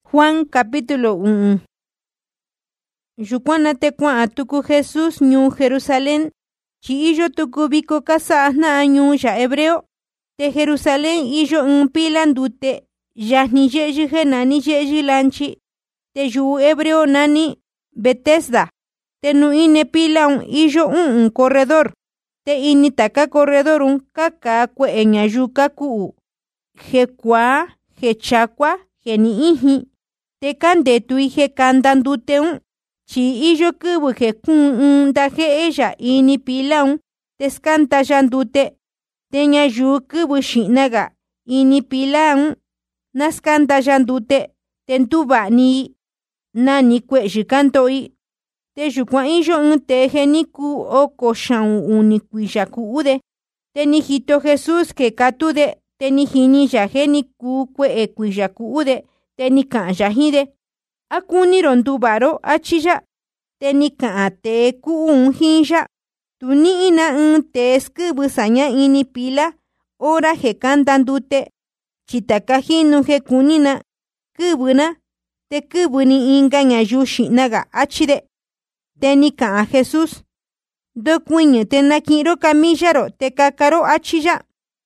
Juan capítulo 1. Yukuana te kuan tuku Jesús ñu Jerusalén. Chi iyo tuku biko kasa na ñu ya hebreo. Te Jerusalén iyo pila ndute. Yahni yeji genani yeji lanchi. Te yu hebreo nani Betesda. Te nu ine pila iyo corredor. Te ini taka corredor kaka kwe eñayuka kuu. Je kwa, je chakwa, je ni ihi. Te kande tu ije kandandute chi iyo kubu je kun da je ella ini pila te skanta jandute. Te ñayu kubu shinaga ini pila naskanta jandute. Tentuba ni nani kwe jikantoi. Te yukwa iyo te geniku oko shan unikwisha kuude. Te nijito Jesús ke katude. Te nijini ya geniku kwe ekwisha kuude. Te nika yahide. Akuni rondubaro achiya. Te nika te kuun hinja. Tuni ina te skubu sanya ini pila. Ora je kandandute. Chitaka hinu je kunina. Kubuna. Te kubuni inga ñayushi naga achide. Te nika Jesús. Do kuñe te nakiro kamillaro te kakaro achiya.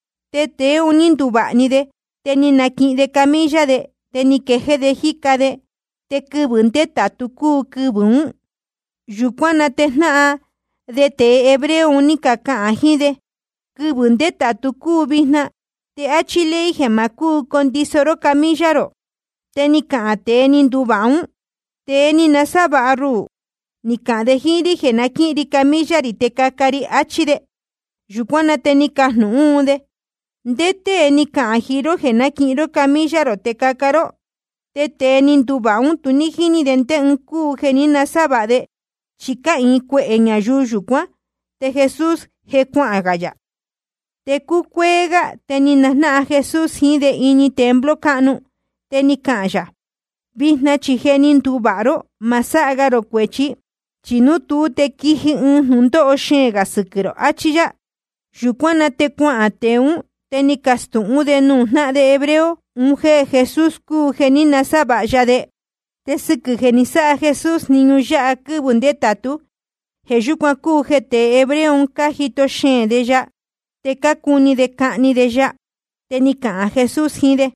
Te uninduba nide. Te ni naki de camilla de. Te ni queje de jicade. Te kubun te tatuku kubun. Yukuana te naa. De te hebreo unika kaajide. Kubun te tatuku bihna. Te achile jemaku kondisoro camillaro. Te ni kaate ninduba te ni nasaba aru. Ni kade hiri genakiri camillari te kakari achide. Yukuana te ni kahnuunde. Dete ni kaajiro genakiro camillaro te kakaro. Te ninduba tu ni hini dente ku genina sabade. Chika inkwe eñayuyukwa. Te Jesús jekwa agaya. Te kukwega te ni nasna Jesús hinde ini templo kanu. Te ni kaya. Bihna chiheni ndubaro masagaro kwechi. Chinu tu te kiji hundo oshega sukiro achiya. Yukuana te kwa ateun. Te ni kastu de nuna de hebreo. Unge Jesús ku genina saba ya de. Te suku genisa Jesús niñu ya kubunde tatu. Heyukwa ku te hebreo kajito shen de ya. Te kakuni de kani de ya. Te ni ka Jesús hinde.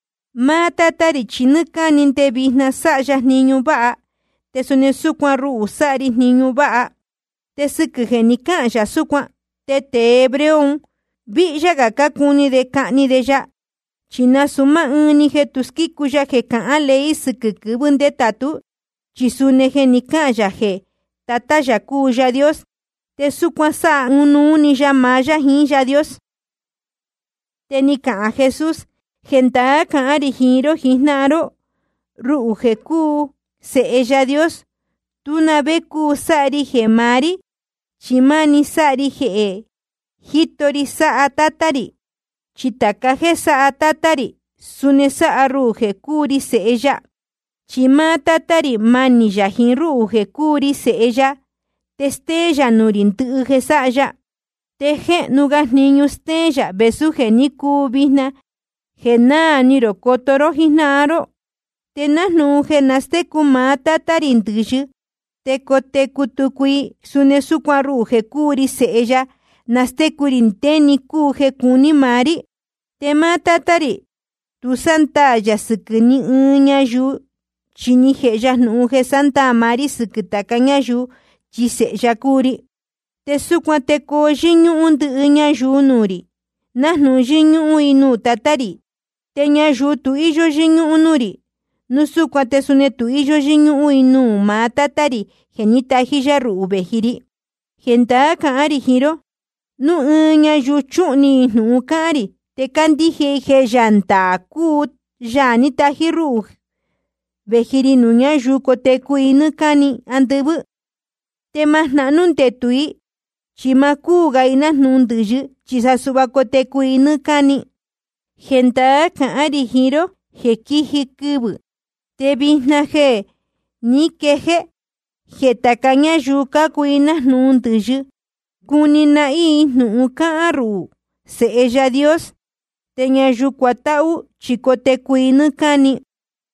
Mata tari chinuka ninte bihna sayas niñu ba. Te sune sukwa ru usari niñu ba. Te suku genika ya sukwa. Te hebreo Villa kakuni de kani de ya. China suma ni jetuski kuya je kaan lei sukukubun de tatu. Chisune je nika ya je. Tata ya kuya Dios. Te sukwa sa ni ya maya hin ya Dios. Te nika Jesús. Genta kaari hiro hinaro. Ru je ku. Se ella Dios. Tunabeku sari je mari. Chimani sari je hitori sa atatari. Chitakaje sa atatari. Sunesa aruje kuri se ella. Chima tatari mani yahin ruje kuri se ella. Testella nurintuje sa ya. Teje nugas niños tella besuje ni kubihna. Gena niro kotoro hinaro. Tenas nuje naste kuma tatarintuju. Teko teku tukui sunesu ruje kuri se ella. Naste kurinteni kuje kuni mari. Tema tatari. Tu santa ya sukuni ñayu. Chini heja nuje santa mari sukutaka ñayu. Chise yakuri. Te sukwa te ko jinyu undu ñayu nuri. Nahnu jinyu inu tatari. Te ñayu tu iyo jinyu nuri. Nusukwa te sune tu iyo jinyu inu ma tatari. Genita hijaru ubehiri. Genta kaari hiro. Nu ñayu chuni nu kari. Te kandije je janta kut. Jani tahiru. Behiri nu ñayu kote kuinu kani andubu. Te mahna nun te tui. Chimaku gaina nunduju. Chisasuba kote kuinu kani. Genta kaari hiro. Je kiji kubu. Te bihna je. Ni keje. Je takaña yuka kuina nunduju. Kunina i nukaru. Se ella Dios. Teña yukuatau chikote kuinu kani.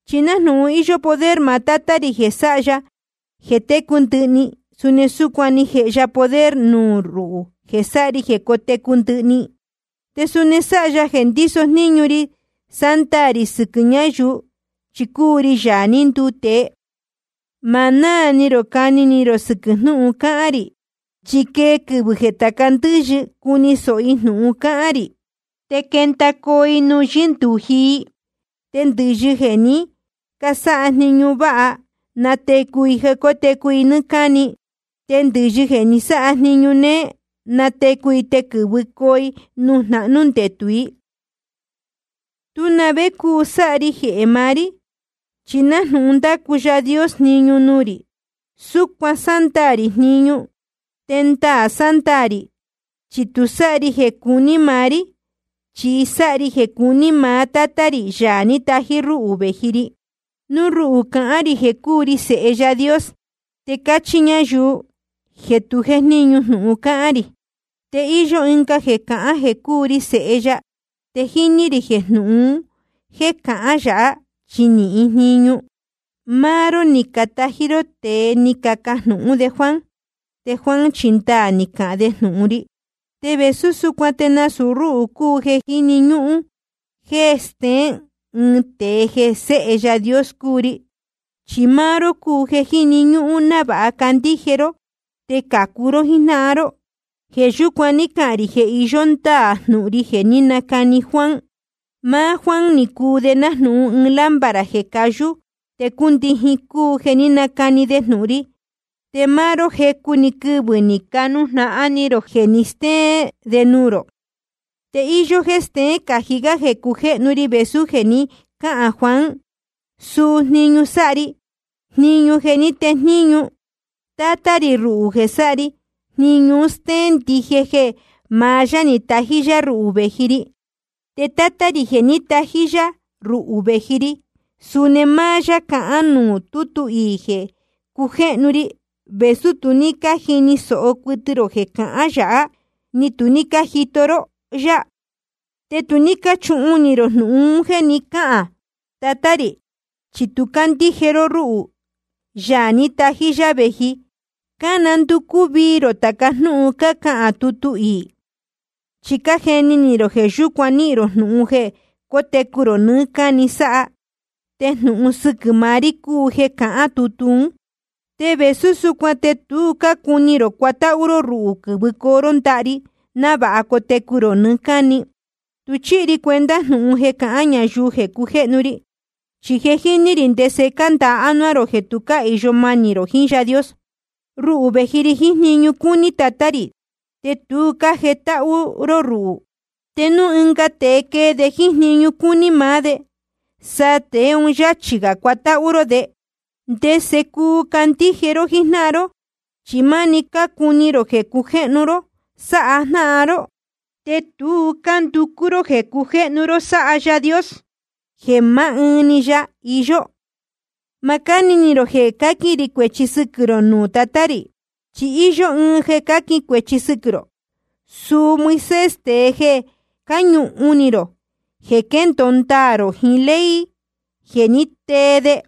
China nu iyo poder matatari je saya, je te kuntini, sune sukwani je ya poder nuru, je sari je kote kuntini. Te sune saya gendisos niñuri, santari sukunyayu, chikuri ya nindute. Mana niro kani niro sukunu ukari, chike kubujeta kantuji kuni soi nu ukari. Te kenta koi nu jintuji, tenduji geni, kasa niñu ba, na te kui heko te kui nukani, tenduji geni sa niñu ne, na te kui te kubukoi nuhna nuntetui. Tunabe ku sari je emari, china nunda kuya Dios niñu nuri, sukwa santari niñu, tenta santari, chitusari je kuni mari, chisari je kuni matatari yani tahiru ubehiri. Nuru ukaari je kuri se ella Dios, te kachiña yu, je tujes niños nu ukaari. Te iyo inka je kaa je kuri se ella, te hiniri je nu, je kaa ya, chini niño. Maro ni katahiro te ni kakahnu de Juan chinta ni ka de nuri. Te besusu kwatena suru uku je hiniñu, je este te je se ella Dios kuri. Chimaro ku je hiniñu na ba kandijero, te kakuro hinaro. Je yukwani kari je iyonta nuri je nina kani Juan. Ma Juan ni ku de nahnu lámpara je kayu, te kundihi ku je nina kani de nuri. Te maro je kunikubu ni kanu na aniro je niste de nuro. Te iyo geste kajiga je kuje nuri besu je ni ka Juan. Su niñu sari, niñu je ni te niñu. Tatari ru je sari, niñu sten dije je maya ni tajilla ru ubejiri. Te tatari je ni tajilla ru ubejiri. Sune maya ka anu tutu ije kuje nuri. Besu tunika hini so kwitiro je kaa ya, ni tunika hitoro ya. Te tunika chuuniro nu je ni kaa. Tatari, chitukan dijero ruu, ya ni taji ya beji, kanandu kubiro takahnu ka kaa tutu i. Chika geni niro je yukwaniro nu je kotekuro nuka ni saa. Te nu sukumari ku je kaa tutun. Te besusu kwate tu ka kuniro kwata uro ruu kubukoron tari na ba akote kuro nukani. Tu chiri kwenda nuje kaanya yuje kuje nuri. Chije hiniri ndese kanta anuaro je tuka iyo maniro hinja Dios. Ruu behiri niñu kuni tatari. Te tu ka jeta uro ruu. Te nu inga teke de niñu kuni made. Sa te un yachiga kwata uro de. Dese ku kantijero hinaro, chimanika kuniro je kujenuro, saa naro, te tu kantukuro je kujenuro saa ya Dios, je maani ya iyo. Makani niro je kakiri kwechisukuro nu tatari, chi iyo je kaki kwechisukuro. Su Moisés te je kanyu uniro, je kentontaro hilei, je nitede.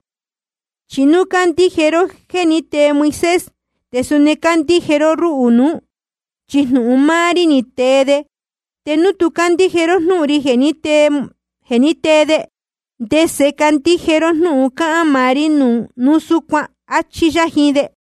Chinu kantijero genite Moisés, te sune kantijero ruunu, chinu mari ni tede, te nutu kantijero nuri genitede, de se kantijero nu ka mari nu sukwa achiyahide.